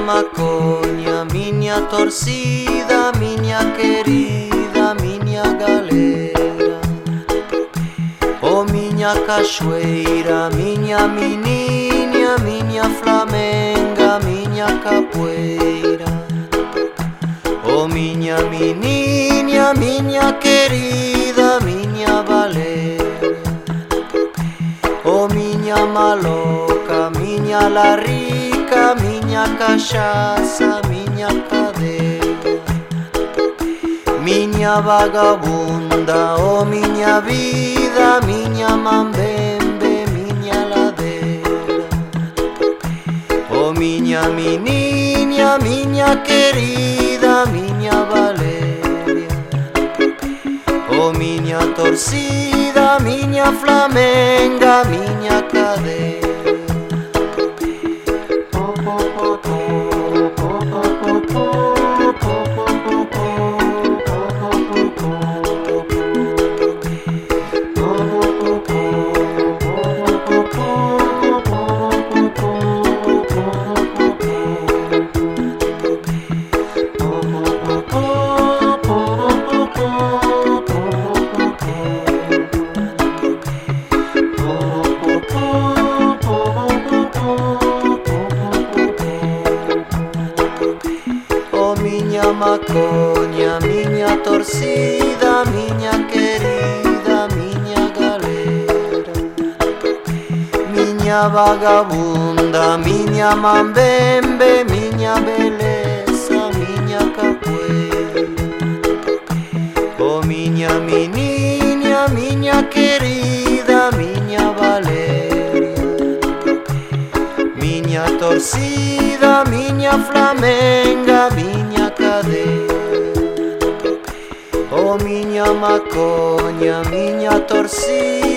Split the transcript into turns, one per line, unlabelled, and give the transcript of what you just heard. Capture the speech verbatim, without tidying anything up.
maconha, minha torcida, minha querida, minha galera. Oh, minha cachoeira, minha menina, minha flamenga, minha capoeira. Oh, minha menina, minha querida, minha baleia. Oh, minha maloca, minha larica, minha cachaça, minha cadeia. Minha vagabunda, oh, minha vida, minha mambembe, minha ladeira. Oh, minha menina, minha querida, minha Valéria. Oh, minha torcida, minha flamenga, minha cadeia. Minha maconha, minha torcida, minha querida, minha galera. Minha vagabunda, minha mambembe, minha beleza, minha capoeira. Oh, minha menina, minha querida, minha Valéria. Minha torcida, minha flamenga, minha cadeia. Oh, minha maconha, minha torcida,